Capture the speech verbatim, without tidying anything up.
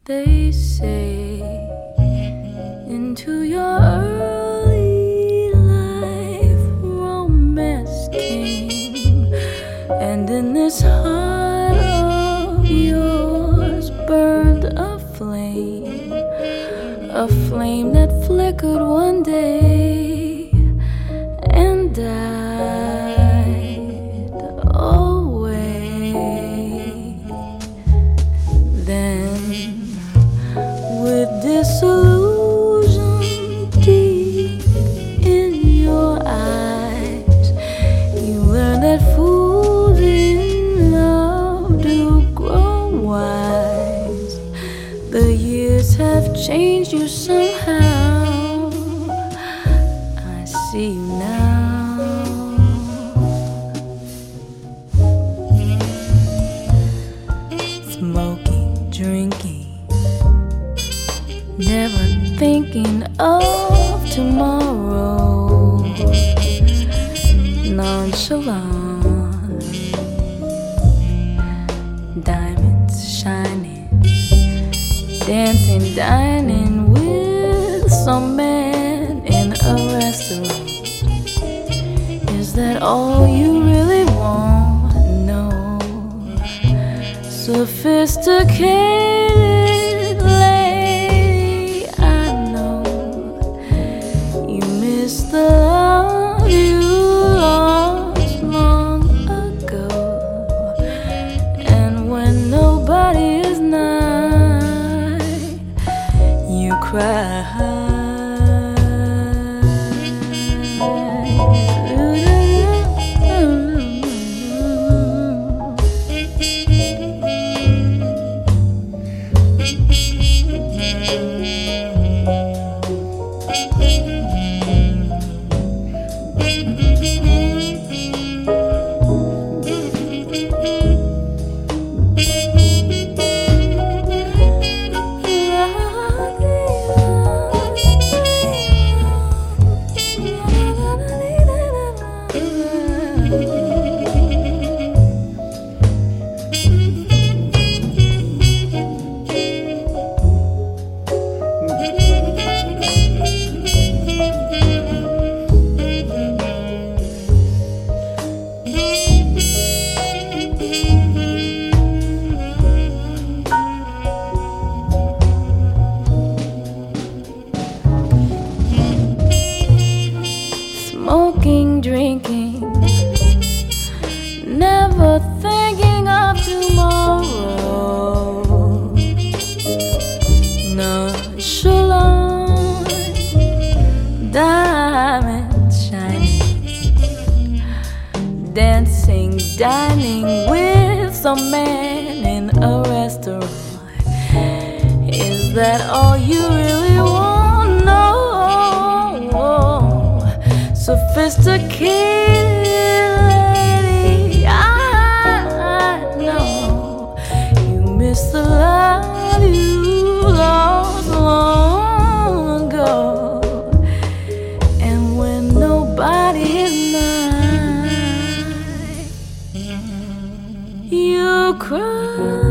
They say into your early life romance came, and in this heart of yours burned a flame, a flame that flickered one day and died away. Then with disillusion deep in your eyes, you learn that fools in love do grow wise. The years have changed you somehow. I see you now. Smoking, drinking, never thinking of tomorrow. Nonchalant, diamonds shining, dancing, dining with some man in a restaurant. Is that all you really want? No. Sophisticated lady, I know you miss the love you lost long ago. And when nobody is nigh, you cry. Smoking, drinking, never thinking of tomorrow. Nonchalant, diamonds shining, dancing, dining with some man in a restaurant. Is that all you really want? No. Sophisticated lady, I know you miss the love you lost long ago. And when nobody is nigh, you cry.